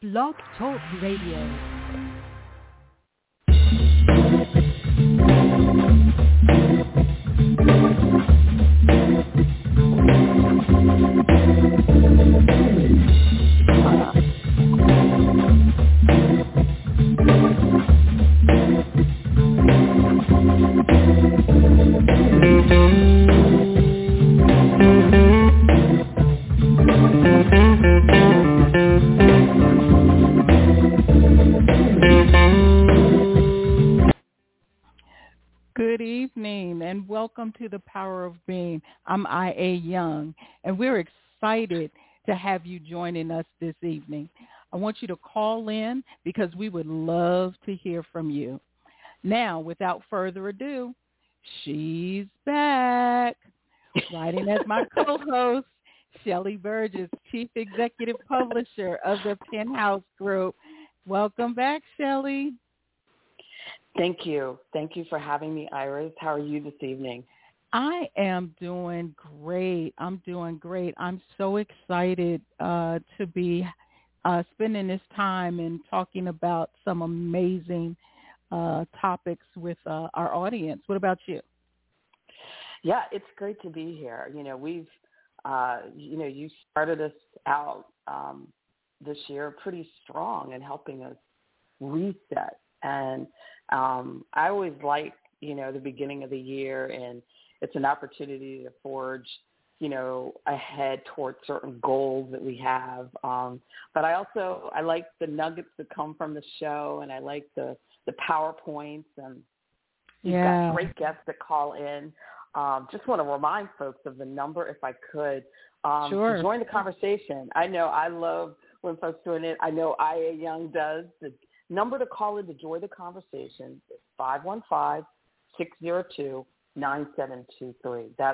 Blog Talk Radio. Good evening and welcome to the Power of Being. I'm I.A. Young, and we're excited to have you joining us this evening. I want you to call in because we would love to hear from you. Now, without further ado, she's back, writing as my co-host, Shelly Burgess, Chief Executive Publisher of the Penthouse Group. Welcome back, Shelly. Thank you. Thank you for having me, Iris. How are you this evening? I am doing great. I'm so excited to be spending this time and talking about some amazing topics with our audience. What about you? Yeah, it's great to be here. You know, we've, you started us out this year pretty strong in helping us reset. And I always like, the beginning of the year, and it's an opportunity to forge, ahead towards certain goals that we have. But I like the nuggets that come from the show, and I like the PowerPoints, and you've got great guests that call in. Just want to remind folks of the number, if I could, Sure. to join the conversation. I know I love when folks doing it. I know I.A. Young does. The number to call in to join the conversation is 515-602-9723. That's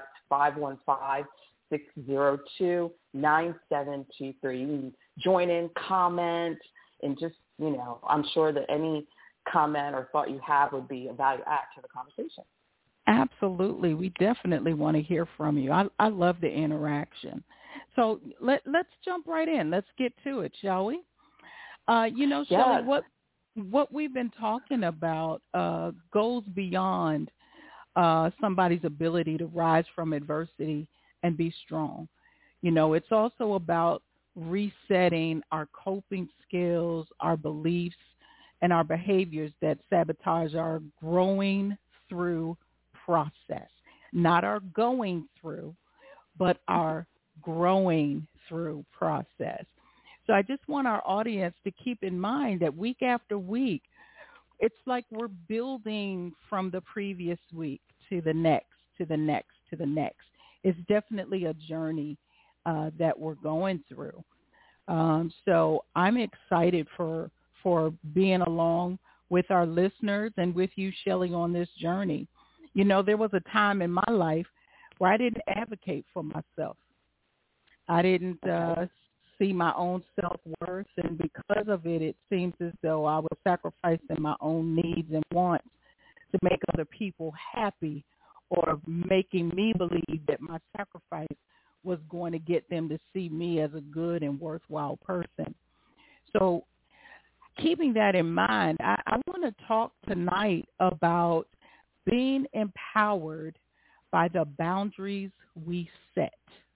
515-602-9723. You can join in, comment, and just, I'm sure that any comment or thought you have would be a value add to the conversation. Absolutely. We definitely want to hear from you. I love the interaction. So let's jump right in. Let's get to it, shall we? Shelley, what we've been talking about goes beyond somebody's ability to rise from adversity and be strong. It's also about resetting our coping skills, our beliefs, and our behaviors that sabotage our growing through process. Not our going through, but our growing through process. So I just want our audience to keep in mind that week after week, it's like we're building from the previous week to the next, to the next, to the next. It's definitely a journey that we're going through. So I'm excited for being along with our listeners and with you, Shelly, on this journey. There was a time in my life where I didn't advocate for myself. I didn't see my own self-worth, and because of it, it seems as though I was sacrificing my own needs and wants to make other people happy, or making me believe that my sacrifice was going to get them to see me as a good and worthwhile person. So keeping that in mind, I want to talk tonight about being empowered by the boundaries we set.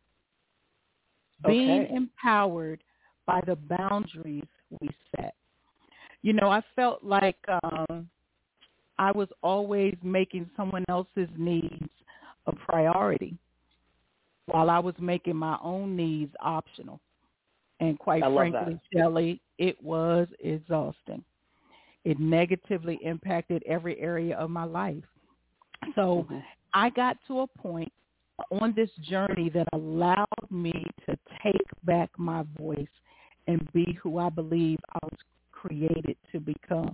Being empowered by the boundaries we set. I felt like I was always making someone else's needs a priority while I was making my own needs optional. And quite frankly, Shelley, it was exhausting. It negatively impacted every area of my life. So I got to a point on this journey that allowed me to take back my voice and be who I believe I was created to become.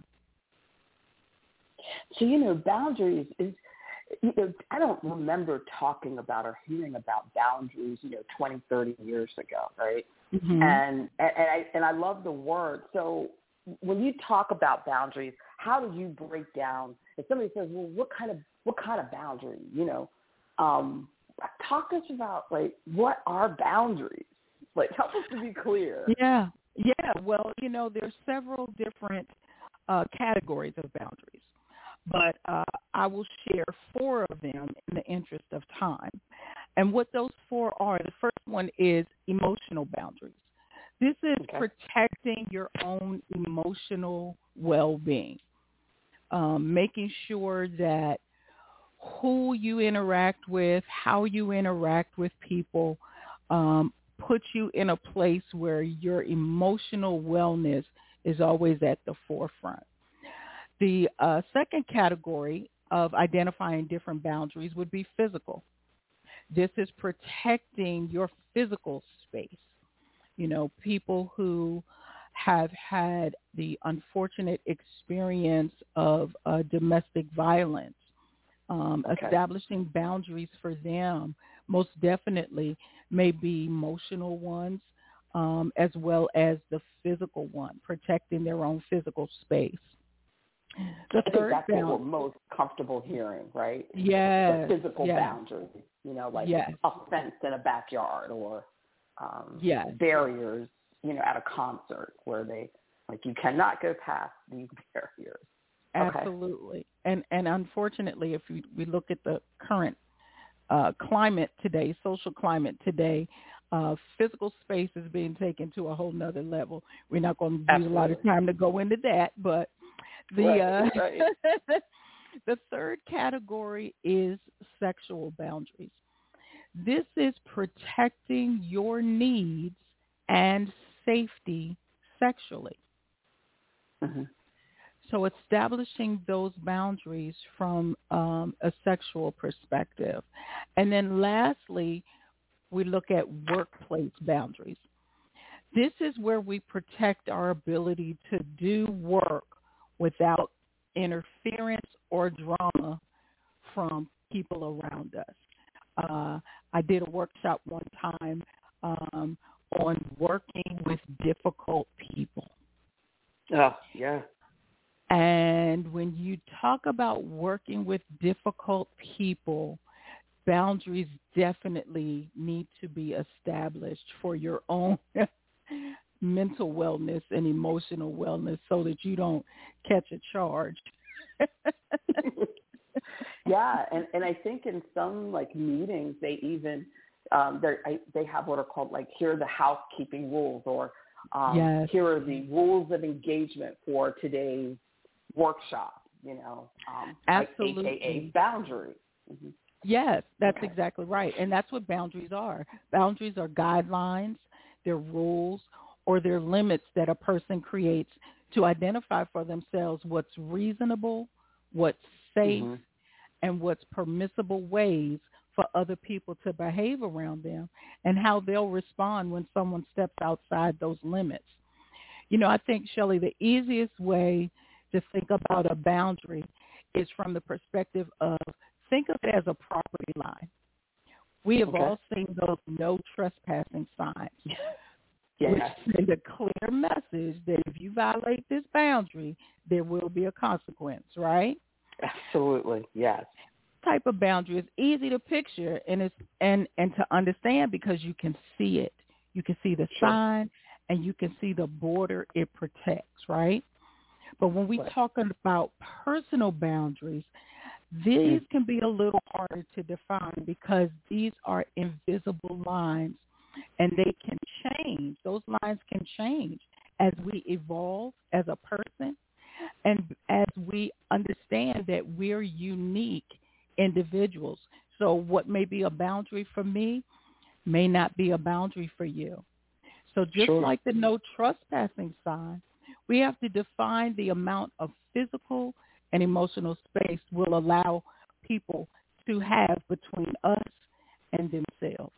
So, boundaries is, I don't remember talking about or hearing about boundaries, 20, 30 years ago, right? Mm-hmm. And I love the word. So when you talk about boundaries, how do you break down? If somebody says, well, what kind of boundary, talk to us about, what are boundaries? Help us to be clear. Yeah. well, there's several different categories of boundaries, but I will share 4 of them in the interest of time. And what those 4 are, the first one is emotional boundaries. This is protecting your own emotional well-being, making sure that who you interact with, how you interact with people, puts you in a place where your emotional wellness is always at the forefront. The second category of identifying different boundaries would be physical. This is protecting your physical space. People who have had the unfortunate experience of domestic violence, establishing boundaries for them most definitely may be emotional ones, as well as the physical one, protecting their own physical space. I think that's what we're most comfortable hearing, right? Yes. The physical boundaries, like a fence in a backyard or barriers, at a concert where you cannot go past these barriers. Absolutely. And unfortunately, if we look at the current climate today, social climate today, physical space is being taken to a whole nother level. We're not going to use a lot of time to go into that, but the the third category is sexual boundaries. This is protecting your needs and safety sexually. Mm-hmm. So establishing those boundaries from a sexual perspective. And then lastly, we look at workplace boundaries. This is where we protect our ability to do work without interference or drama from people around us. I did a workshop one time on working with difficult people. Oh, yeah. And when you talk about working with difficult people, boundaries definitely need to be established for your own mental wellness and emotional wellness so that you don't catch a charge. Yeah, and I think in some meetings they even they have what are called here are the housekeeping rules or here are the rules of engagement for today's workshop. Absolutely. AKA boundaries. Mm-hmm. Yes, that's exactly right, and that's what boundaries are. Boundaries are guidelines, they're rules, or they're limits that a person creates to identify for themselves what's reasonable, what's safe, and what's permissible ways for other people to behave around them and how they'll respond when someone steps outside those limits. I think, Shelley, the easiest way to think about a boundary is from the perspective of think of it as a property line. We have all seen those no trespassing signs, which send a clear message that if you violate this boundary, there will be a consequence, right? Absolutely, yes. Type of boundary is easy to picture and to understand because you can see it. You can see the sign and you can see the border it protects, right? But when we talk about personal boundaries, these can be a little harder to define because these are invisible lines and they can change. Those lines can change as we evolve as a person and as we understand that we're unique individuals. So what may be a boundary for me may not be a boundary for you. So just like the no trespassing sign, we have to define the amount of physical and emotional space we'll allow people to have between us and themselves.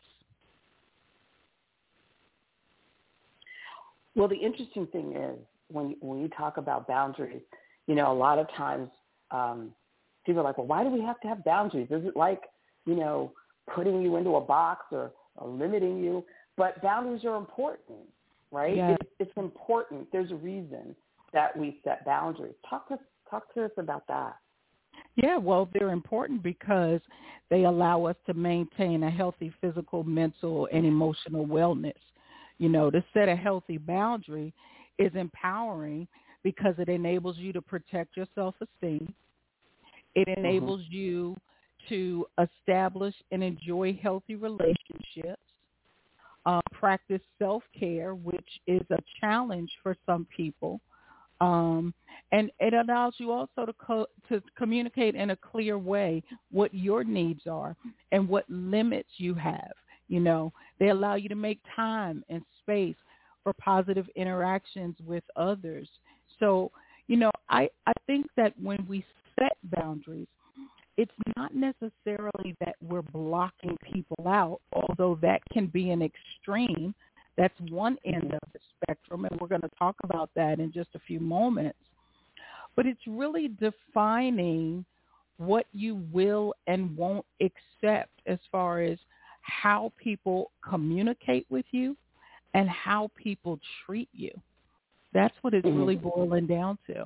Well, the interesting thing is when you talk about boundaries, a lot of times people are like, well, why do we have to have boundaries? Is it like, putting you into a box or limiting you? But boundaries are important, right? Yes. It's important. There's a reason that we set boundaries. Talk to us about that. Yeah, well, they're important because they allow us to maintain a healthy physical, mental, and emotional wellness. To set a healthy boundary is empowering because it enables you to protect your self-esteem. It enables you to establish and enjoy healthy relationships, practice self-care, which is a challenge for some people. And it allows you also to communicate in a clear way what your needs are and what limits you have. They allow you to make time and space for positive interactions with others. So, I think that when we set boundaries, it's not necessarily that we're blocking people out, although that can be an extreme. That's one end of the spectrum, and we're going to talk about that in just a few moments. But it's really defining what you will and won't accept as far as how people communicate with you and how people treat you. That's what it's really boiling down to.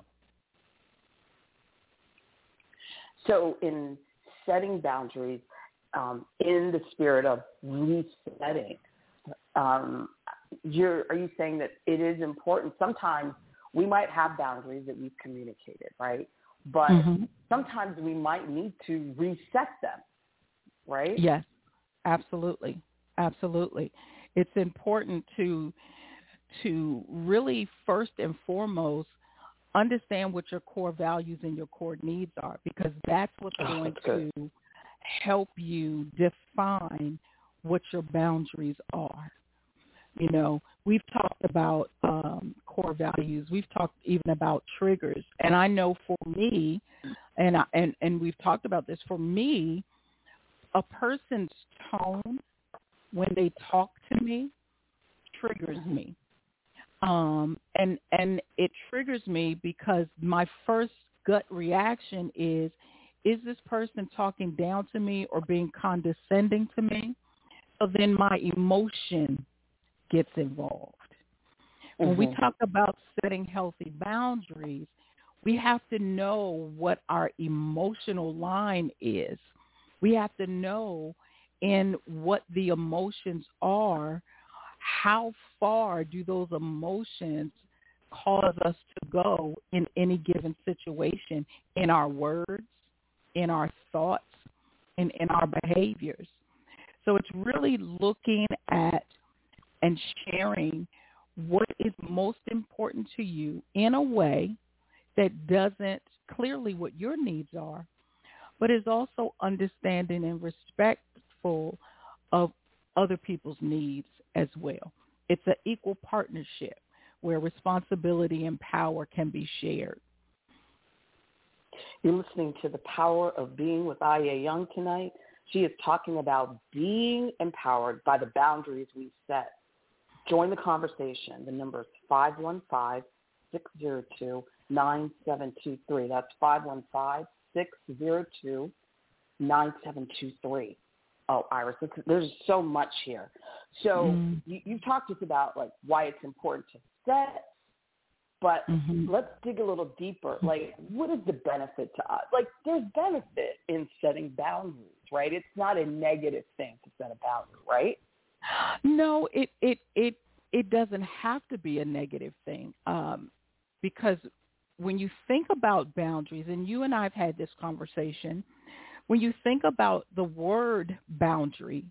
So in setting boundaries, in the spirit of resetting, are you saying that it is important? Sometimes we might have boundaries that we've communicated, right? But sometimes we might need to reset them, right? Yes, absolutely. Absolutely. It's important to really first and foremost understand what your core values and your core needs are, because that's what's going to help you define what your boundaries are. We've talked about core values. We've talked even about triggers. And I know for me, and we've talked about this, for me, a person's tone when they talk to me triggers me. And it triggers me because my first gut reaction is this person talking down to me or being condescending to me? So then my emotion gets involved. When we talk about setting healthy boundaries, we have to know what our emotional line is. We have to know in what the emotions are. How far do those emotions cause us to go in any given situation, in our words, in our thoughts, and in our behaviors? So it's really looking at and sharing what is most important to you in a way that doesn't clearly what your needs are, but is also understanding and respectful of other people's needs as well. It's an equal partnership where responsibility and power can be shared. You're listening to The Power of Being with Aya Young tonight. She is talking about being empowered by the boundaries we set. Join the conversation. The number is 515-602-9723. That's 515-602-9723. Oh, Iris, there's so much here. So you talked to us about like why it's important to set, but let's dig a little deeper. Like, what is the benefit to us? Like, there's benefit in setting boundaries, right? It's not a negative thing to set a boundary, right? No, it doesn't have to be a negative thing, because when you think about boundaries, and you and I have had this conversation, when you think about the word boundary,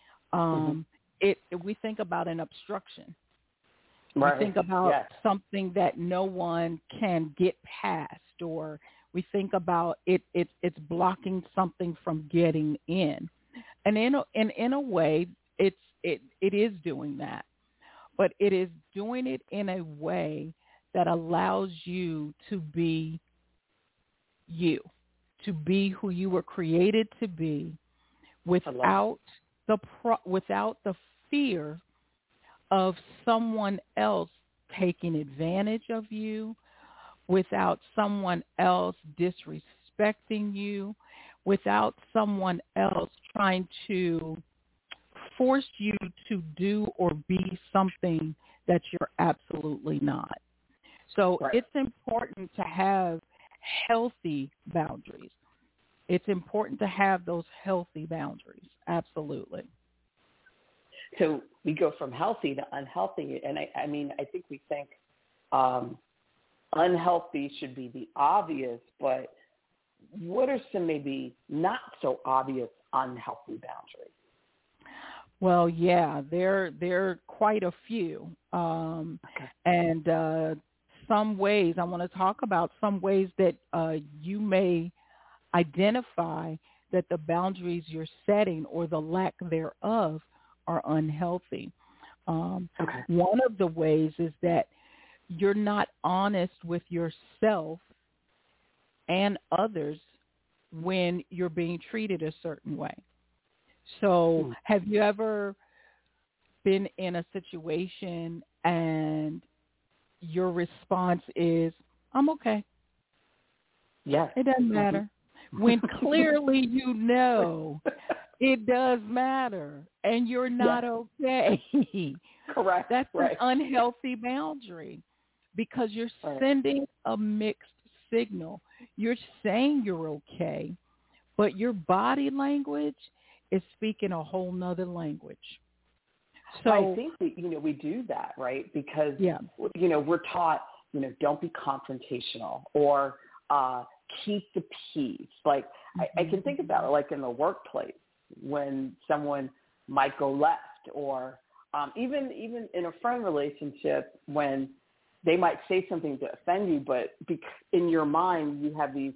we think about an obstruction. Right. We think about something that no one can get past, or we think about it's blocking something from getting in. And in a way, it is doing that, but it is doing it in a way that allows you to be you, to be who you were created to be, without the fear of someone else taking advantage of you, without someone else disrespecting you, without someone else trying to force you to do or be something that you're absolutely not. So it's important to have healthy boundaries. It's important to have those healthy boundaries. Absolutely. So we go from healthy to unhealthy. And I mean, I think we think unhealthy should be the obvious, but what are some maybe not so obvious unhealthy boundaries? Well, yeah, there are quite a few. And some ways, I want to talk about some ways that you may identify that the boundaries you're setting or the lack thereof are unhealthy. One of the ways is that you're not honest with yourself and others when you're being treated a certain way. So have you ever been in a situation and your response is, I'm okay. Yeah. It doesn't matter. When clearly you know it does matter and you're not okay. Correct. That's an unhealthy boundary because you're sending a mixed signal. You're saying you're okay, but your body language is speaking a whole nother language. So I think that, we do that, right? Because, we're taught, don't be confrontational or keep the peace. Like I can think about it like in the workplace when someone might go left or even in a friend relationship when they might say something to offend you, but in your mind you have these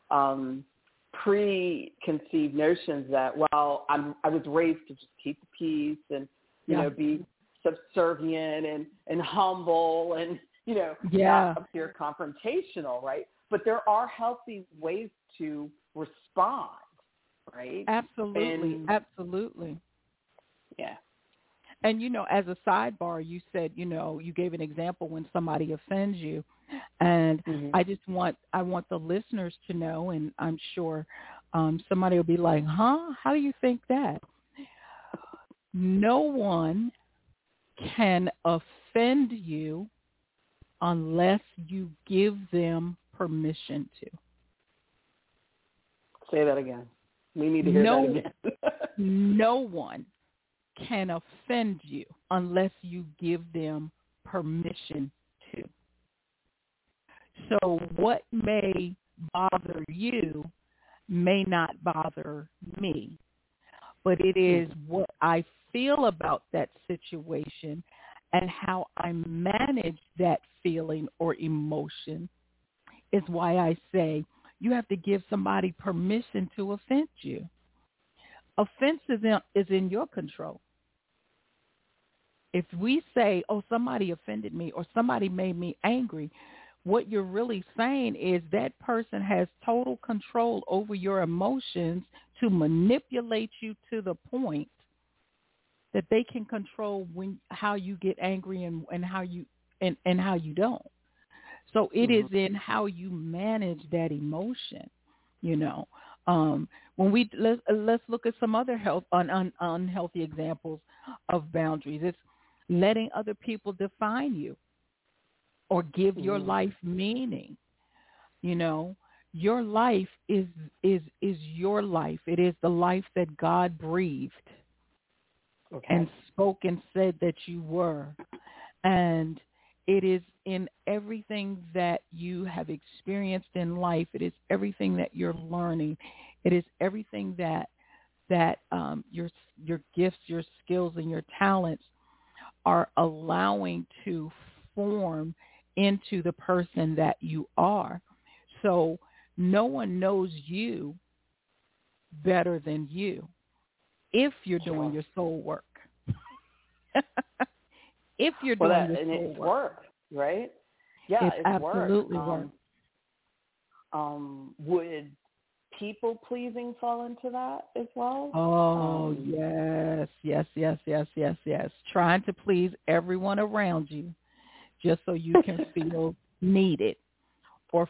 preconceived notions that, well, I was raised to just keep the peace and, be subservient and humble and, not appear confrontational, right? But there are healthy ways to respond, right? Absolutely. Absolutely. Yeah. And, as a sidebar, you said, you gave an example when somebody offends you. And I want the listeners to know, and I'm sure somebody will be like, huh? How do you think that? No one can offend you unless you give them permission to. Say that again. We need to hear that again. No one can offend you unless you give them permission to. So what may bother you may not bother me, but it is what I feel about that situation and how I manage that feeling or emotion is why I say you have to give somebody permission to offend you. Offense is in your control. If we say, oh, somebody offended me or somebody made me angry, what you're really saying is that person has total control over your emotions to manipulate you to the point that they can control how you get angry and how you and how you don't. So it is in how you manage that emotion, When let's look at some other unhealthy examples of boundaries. It's letting other people define you or give your life meaning. Your life is your life. It is the life that God breathed and spoke and said that you were. And it is in everything that you have experienced in life. It is everything that you're learning. It is everything that your gifts, your skills, and your talents are allowing to form into the person that you are. So no one knows you better than you if you're doing your soul work. If you're doing your soul work, right? Yeah, it's absolutely work. Would people pleasing fall into that as well? Oh, yes. Trying to please everyone around you just so you can feel needed or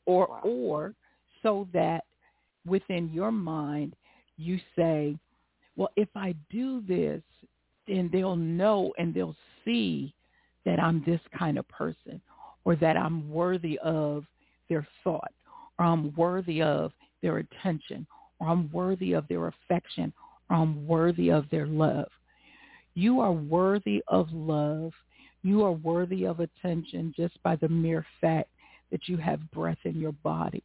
so that within your mind you say, well, if I do this, then they'll know and they'll see that I'm this kind of person or that I'm worthy of their thought or I'm worthy of their attention or I'm worthy of their affection or I'm worthy of their love. You are worthy of love. You are worthy of attention just by the mere fact that you have breath in your body.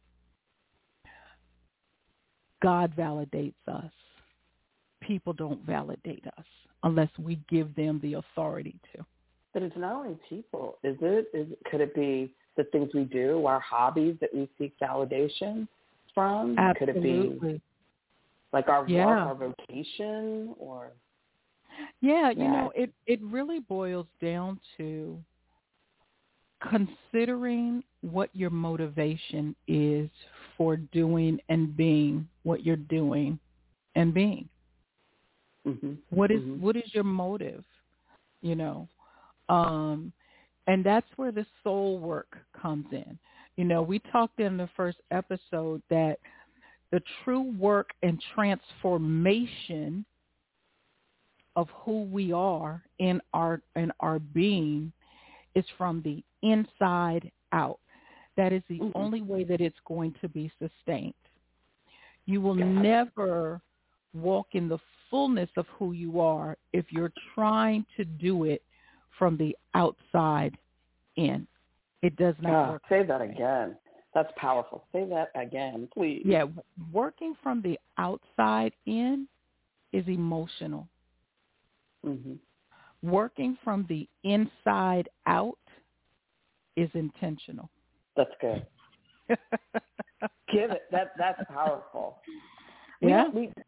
God validates us. People don't validate us unless we give them the authority to. But it's not only people, is it? Could it be the things we do, our hobbies that we seek validation from? Absolutely. Could it be like our work, our vocation, or? Yeah, you know, it really boils down to considering what your motivation is for doing and being what you're doing and being. Mm-hmm. What is your motive? You know, and that's where the soul work comes in. You know, we talked in the first episode that the true work and transformation of who we are in our being is from the inside out. That is the only way that it's going to be sustained. You will never walk in the fullness of who you are if you're trying to do it from the outside in. It does not work. Say that again. That's powerful. Say that again, please. Yeah, working from the outside in is emotional. Mm-hmm. Working from the inside out is intentional. That's good. Give it. That's powerful. Yeah.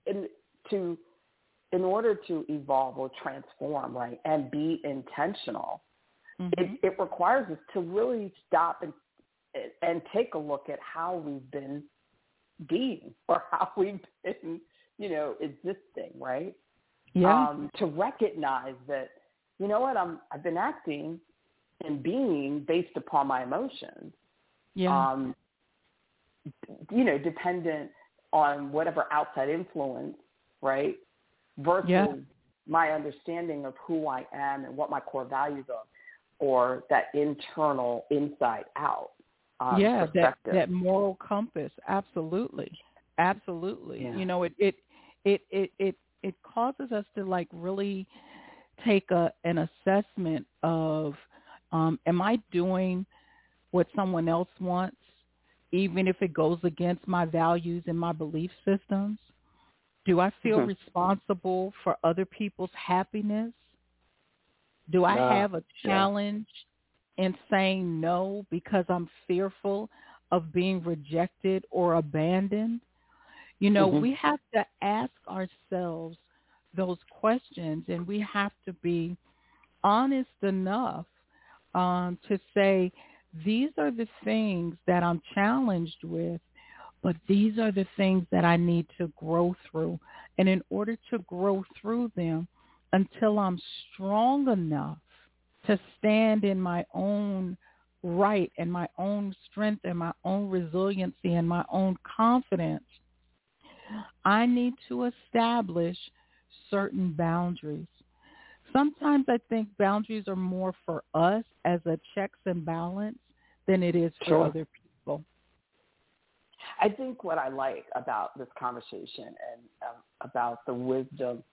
In order to evolve or transform, right, and be intentional, it requires us to really stop and take a look at how we've been being or how we've been, existing, right? Yeah. To recognize that, you know what, I've been acting and being based upon my emotions. Yeah. Dependent on whatever outside influence, right? Versus my understanding of who I am and what my core values are, or that internal inside out perspective. that moral compass. Absolutely. Yeah. You know, it causes us to like really take an assessment of, am I doing what someone else wants, even if it goes against my values and my belief systems? Do I feel responsible for other people's happiness? Do I have a challenge in saying no because I'm fearful of being rejected or abandoned? You know, we have to ask ourselves those questions, and we have to be honest enough to say, these are the things that I'm challenged with, but these are the things that I need to grow through. And in order to grow through them, until I'm strong enough to stand in my own right and my own strength and my own resiliency and my own confidence, I need to establish certain boundaries. Sometimes I think boundaries are more for us as a checks and balance than it is for other people. I think what I like about this conversation and about the wisdom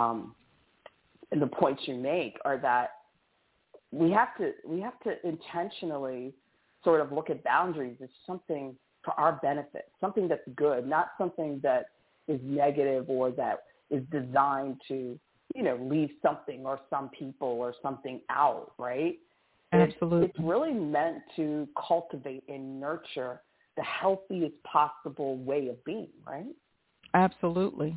and the points you make are that we have to intentionally sort of look at boundaries as something for our benefit, something that's good, not something that is negative or that is designed to, leave something or some people or something out, right? Absolutely. It's really meant to cultivate and nurture the healthiest possible way of being, right? Absolutely.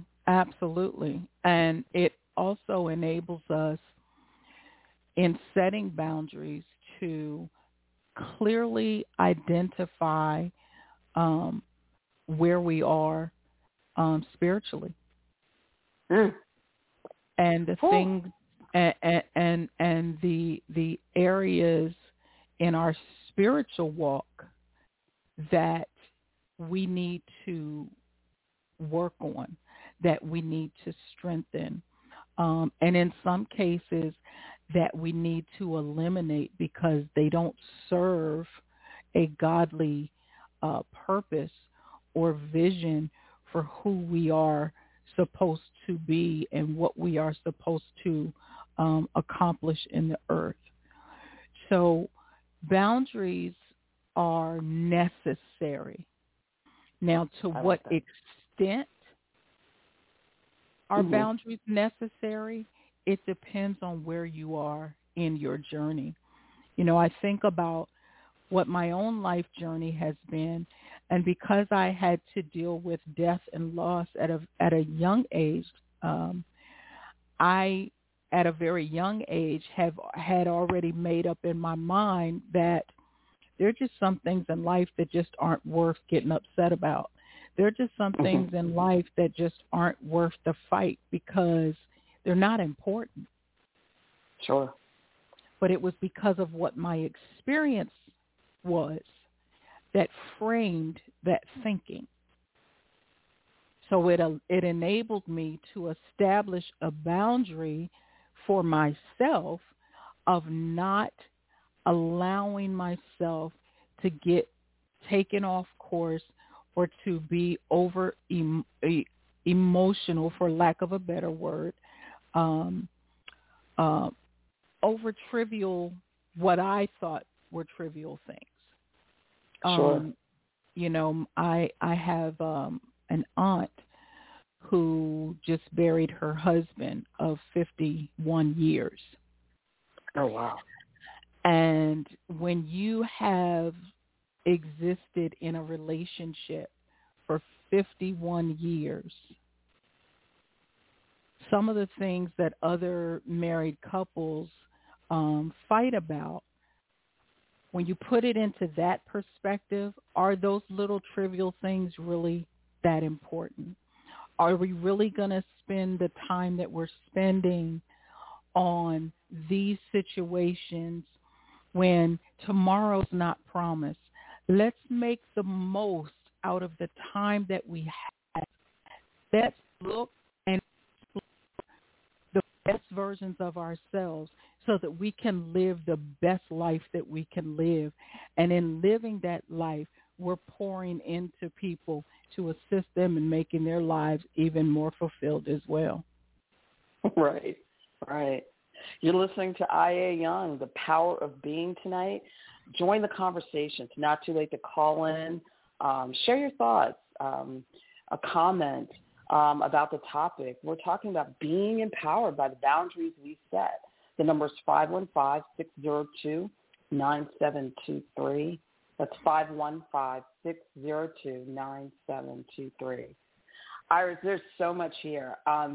And it also enables us in setting boundaries to clearly identify where we are spiritually. And the things and the areas in our spiritual walk that we need to work on, that we need to strengthen, and in some cases that we need to eliminate because they don't serve a godly purpose or vision for who we are supposed to be and what we are supposed to accomplish in the earth. So boundaries are necessary. Now, to what extent are boundaries necessary? It depends on where you are in your journey. You know, I think about what my own life journey has been, and because I had to deal with death and loss at a young age, I, at a very young age, had already made up in my mind that there are just some things in life that just aren't worth getting upset about. There are just some things in life that just aren't worth the fight because they're not important. Sure. But it was because of what my experience was that framed that thinking. So it enabled me to establish a boundary for myself of not allowing myself to get taken off course or to be over emotional, for lack of a better word, over trivial, what I thought were trivial things. Sure. You know, I have an aunt who just buried her husband of 51 years. Oh, wow. And when you have existed in a relationship for 51 years, some of the things that other married couples fight about, when you put it into that perspective, are those little trivial things really that important? Are we really going to spend the time that we're spending on these situations when tomorrow's not promised? Let's make the most out of the time that we have. Let's look and the best versions of ourselves so that we can live the best life that we can live. And in living that life, we're pouring into people to assist them in making their lives even more fulfilled as well. Right, right. You're listening to I.A. Young, The Power of Being tonight. Join the conversation. It's not too late to call in. Share your thoughts, a comment about the topic. We're talking about being empowered by the boundaries we set. The number is 515-602-9723. That's 515-602-9723. Iris, there's so much here.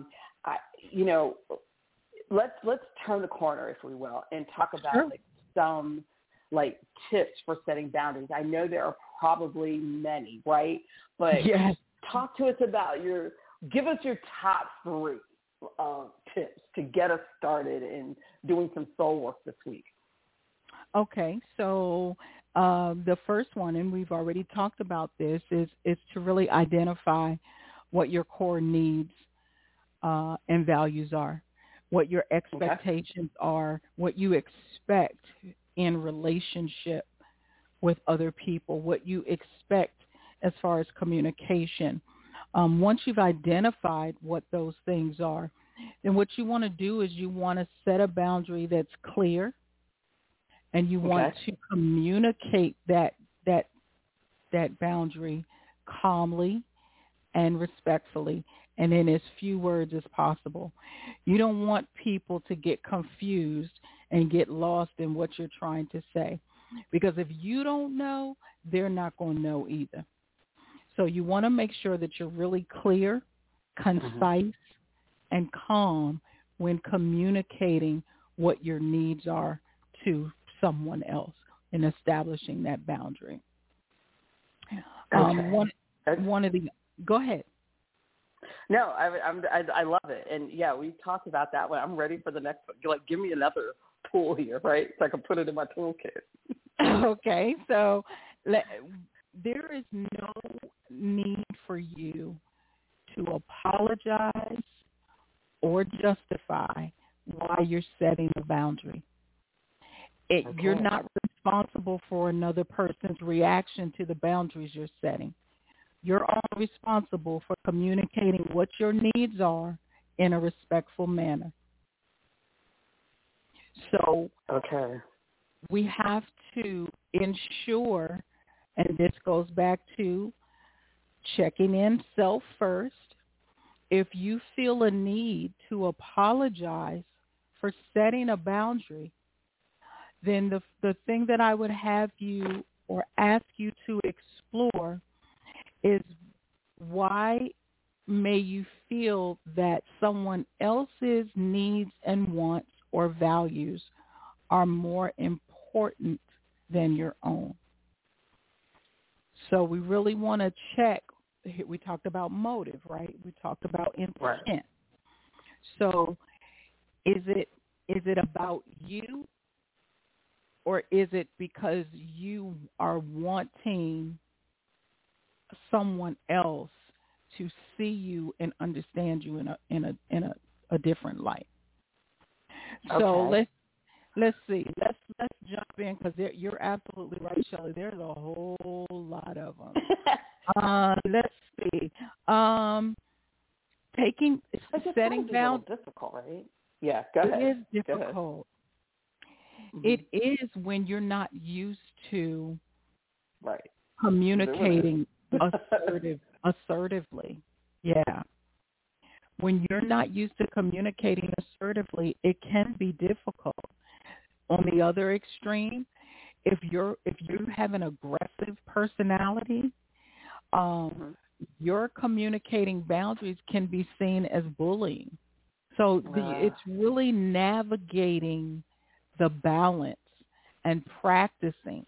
Let's turn the corner, if we will, and talk about some tips for setting boundaries. I know there are probably many, right? But talk to us about give us your top 3 tips to get us started in doing some soul work this week. Okay, so the first one, and we've already talked about this, is to really identify what your core needs and values are, what your expectations are, what you expect in relationship with other people, what you expect as far as communication. Once you've identified what those things are, then what you want to do is you want to set a boundary that's clear, and you want to communicate that boundary calmly and respectfully, and in as few words as possible. You don't want people to get confused and get lost in what you're trying to say, because if you don't know, they're not going to know either. So you want to make sure that you're really clear, concise, and calm when communicating what your needs are to someone else in establishing that boundary. One of the go ahead. No, I love it, and we talked about that one. I'm ready for the next one. Give me another tool here, right? So I can put it in my toolkit. Okay, so there is no need for you to apologize or justify why you're setting a boundary. You're not responsible for another person's reaction to the boundaries you're setting. You're only responsible for communicating what your needs are in a respectful manner. So okay, we have to ensure, and this goes back to checking in self first. If you feel a need to apologize for setting a boundary, then the thing that I would have you or ask you to explore is why may you feel that someone else's needs and wants or values are more important than your own. So we really want to check. We talked about motive, right? We talked about intent. right. So is it about you, or is it because you are wanting someone else to see you and understand you in a different light? So Okay. let's see. Let's jump in, because you're absolutely right, Shelley. There's a whole lot of them. Let's see. Setting boundaries. Difficult, right? Yeah, go ahead. It is difficult. It is when you're not used to communicating assertively. Yeah. When you're not used to communicating assertively, it can be difficult. On the other extreme, if you have an aggressive personality, your communicating boundaries can be seen as bullying. So it's really navigating the balance and practicing,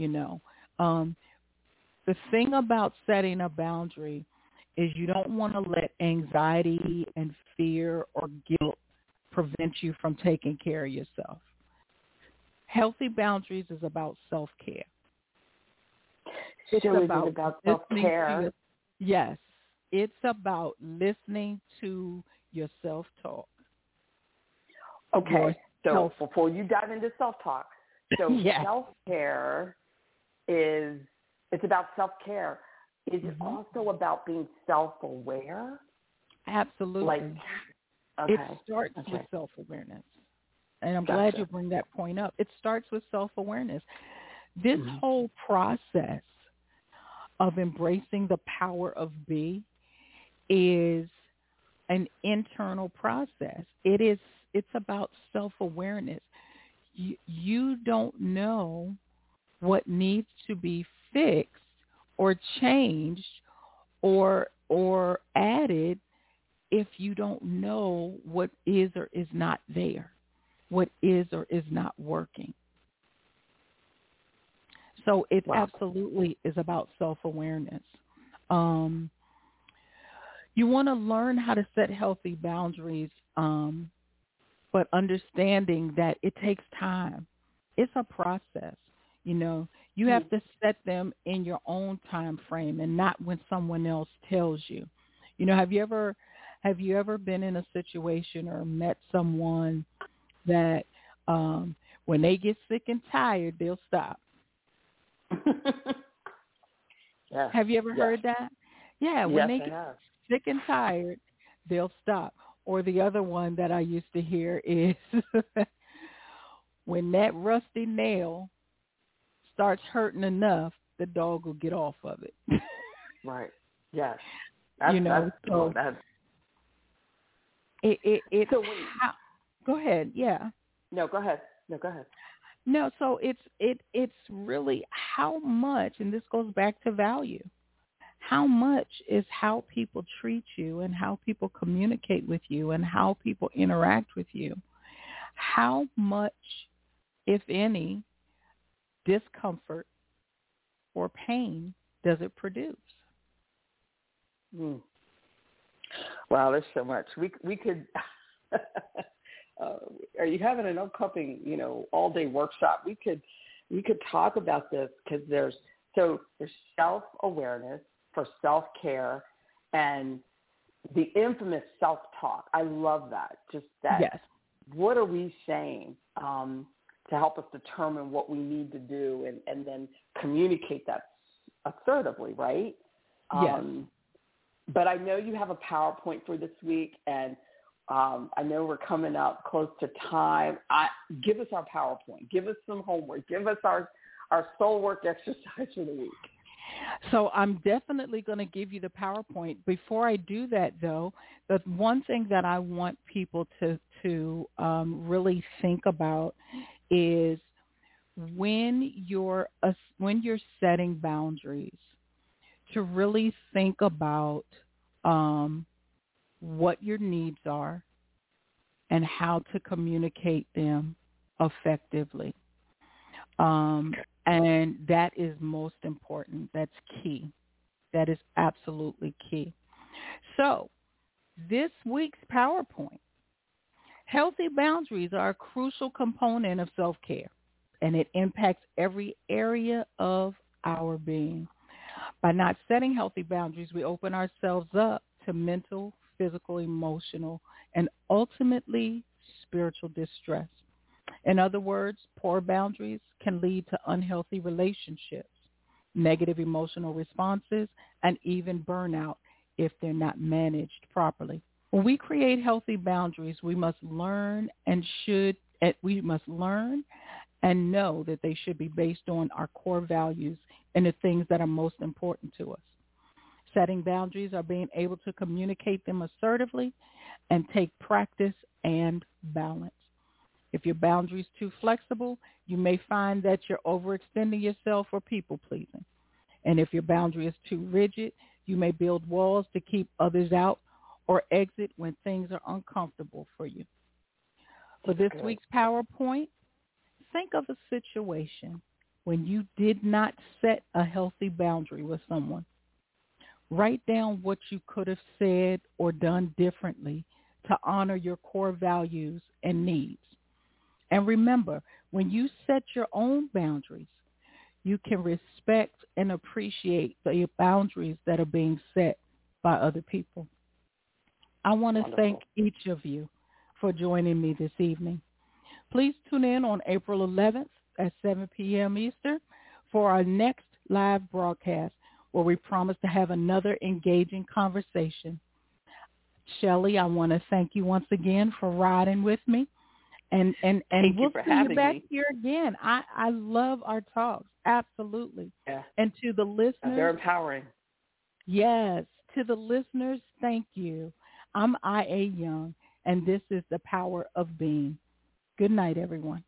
The thing about setting a boundary is you don't want to let anxiety and fear or guilt prevent you from taking care of yourself. Healthy boundaries is about self-care. It's about self-care? Yes. It's about listening to your self-talk. Okay. So before you dive into self-talk, yes. Self-care it's about self-care. Is it also about being self-aware? Absolutely. It starts with self-awareness. And I'm glad you bring that point up. It starts with self-awareness. This whole process of embracing the power of be is an internal process. It's about self-awareness. You don't know what needs to be fixed or changed or added if you don't know what is or is not there, what is or is not working. So it absolutely is about self-awareness. You want to learn how to set healthy boundaries, but understanding that it takes time. It's a process. You have to set them in your own time frame and not when someone else tells you. Have you ever been in a situation or met someone that when they get sick and tired, they'll stop? Yeah. Have you ever heard that? Yeah, when they get sick and tired, they'll stop. Or the other one that I used to hear is when that rusty nail starts hurting enough, the dog will get off of it. Right. Yes. Go ahead. Yeah. No, go ahead. No, so it's really how much, and this goes back to value. How much is how people treat you and how people communicate with you and how people interact with you. How much, if any, discomfort or pain does it produce? Wow, there's so much. We could. Are you having an upcoming, all day workshop? We could talk about this, because there's self-awareness for self-care and the infamous self-talk. I love that. Just that. Yes. What are we saying to help us determine what we need to do and then communicate that assertively, right? Yes. But I know you have a PowerPoint for this week, and I know we're coming up close to time. Give us our PowerPoint. Give us some homework. Give us our soul work exercise for the week. So I'm definitely going to give you the PowerPoint. Before I do that, though, the one thing that I want people to really think about is when you're setting boundaries, to really think about what your needs are and how to communicate them effectively. And that is most important. That's key. That is absolutely key. So this week's PowerPoint, healthy boundaries are a crucial component of self-care, and it impacts every area of our being. By not setting healthy boundaries, we open ourselves up to mental, physical, emotional, and ultimately spiritual distress. In other words, poor boundaries can lead to unhealthy relationships, negative emotional responses, and even burnout if they're not managed properly. When we create healthy boundaries, we must learn and know that they should be based on our core values and the things that are most important to us. Setting boundaries are being able to communicate them assertively and take practice and balance. If your boundary is too flexible, you may find that you're overextending yourself or people-pleasing. And if your boundary is too rigid, you may build walls to keep others out or exit when things are uncomfortable for you. For this week's PowerPoint, think of a situation when you did not set a healthy boundary with someone. Write down what you could have said or done differently to honor your core values and needs. And remember, when you set your own boundaries, you can respect and appreciate the boundaries that are being set by other people. I want to thank each of you for joining me this evening. Please tune in on April 11th at 7 p.m. Eastern for our next live broadcast, where we promise to have another engaging conversation. Shelley, I want to thank you once again for riding with me. And we'll see you back here again. I love our talks. Absolutely. Yeah. And to the listeners. They're empowering. Yes. To the listeners, thank you. I'm I.A. Young, and this is The Power of Being. Good night, everyone.